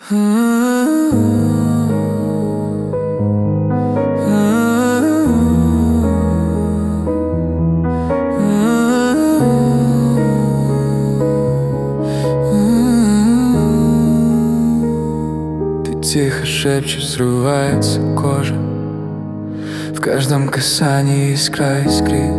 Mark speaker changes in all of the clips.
Speaker 1: Ты тихо шепчешь, срывается кожа, в каждом касании искра искрит.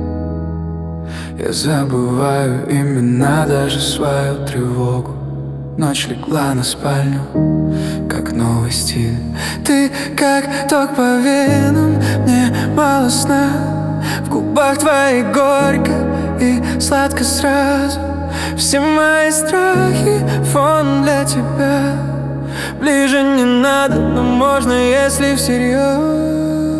Speaker 1: Я забываю имена, даже свою тревогу. Ночь легла на спальню, как новый стиль. Ты как ток по венам, мне мало сна. В губах твоих горько и сладко сразу. Все мои страхи — фон для тебя. Ближе не надо, но можно, если всерьез.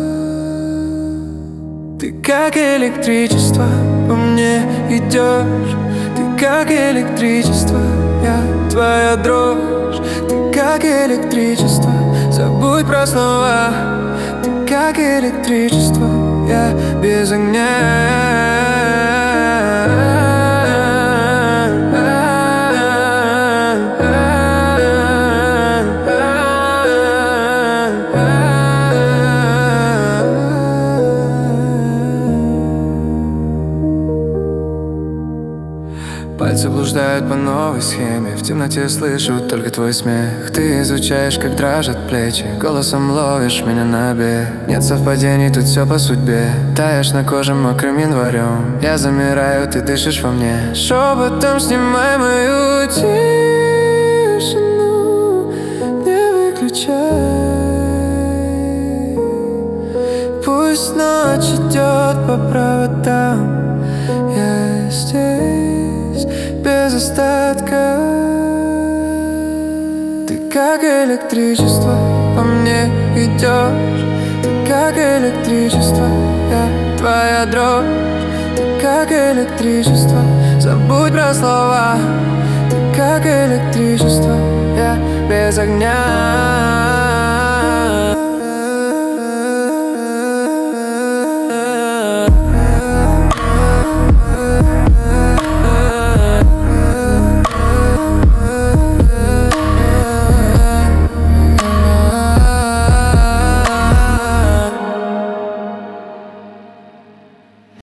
Speaker 1: Ты как электричество по мне идешь. Ты как электричество, я твоя дрожь. Ты как электричество, забудь про слова. Ты как электричество, я без огня. Пальцы блуждают по новой схеме. В темноте слышу только твой смех. Ты изучаешь, как дрожат плечи. Голосом ловишь меня на бег. Нет совпадений, тут все по судьбе. Таешь на коже мокрым январем. Я замираю, ты дышишь во мне. Шепотом снимай мою тишину. Не выключай. Пусть ночь идет по проводам. Я здесь без остатка. Ты как электричество по мне идешь. Ты как электричество, я твоя дрожь. Ты как электричество, забудь про слова. Ты как электричество, я без огня.